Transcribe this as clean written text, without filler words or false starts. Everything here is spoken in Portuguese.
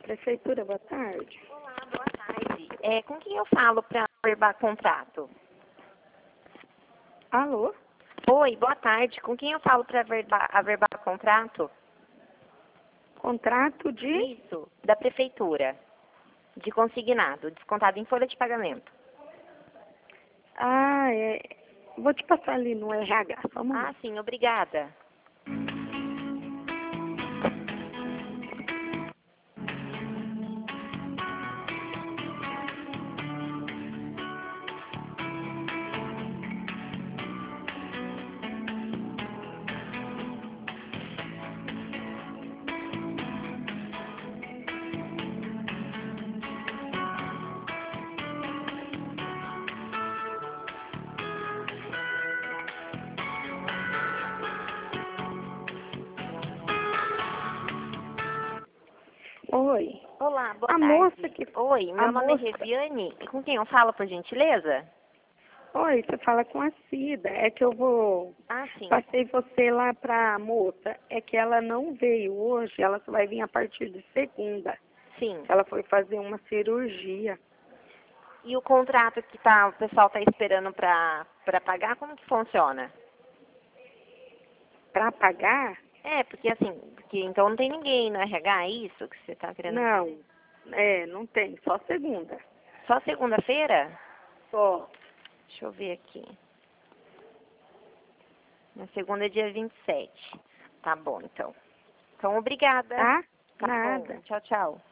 Prefeitura, boa tarde. Olá, boa tarde. Com quem eu falo para averbar contrato? Alô? Oi, boa tarde. Com quem eu falo para averbar contrato? Contrato de... Isso, da prefeitura. De consignado, descontado em folha de pagamento. Ah, é... Vou te passar ali no RH, só um Ah, momento. sim, obrigada. Oi. Olá, boa A tarde. moça que... Oi, A meu nome é moça... Regiane. E com quem eu falo, por gentileza? Oi, você fala com a Cida. É que eu vou... Ah, sim. Passei você lá pra moça. É que ela não veio hoje, ela só vai vir a partir de segunda. Sim. Ela foi fazer uma cirurgia. E o contrato que o pessoal está esperando para pagar, como que funciona? Pra pagar? Porque assim, então não tem ninguém no RH, é isso que você está querendo? Não. Não tem. Só segunda. Só segunda-feira? Só. Deixa eu ver aqui. Na segunda é dia 27. Tá bom, então. Então, obrigada. Tá? Tá Nada. bom. Tchau, tchau.